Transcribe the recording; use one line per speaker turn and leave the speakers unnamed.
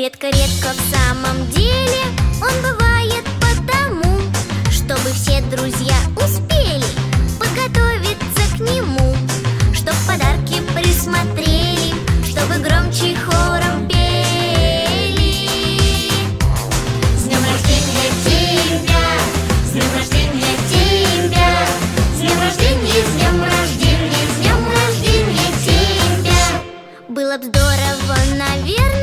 редко-редко в самом деле он бывает потому, чтобы все друзья успели подготовиться к нему, чтоб подарки присмотрели, чтобы громче хором пели. С днем рождения тебя, с днем рождения тебя, с днем рождения, с днем рождения, с днем рождения тебя. Было б здорово, наверное,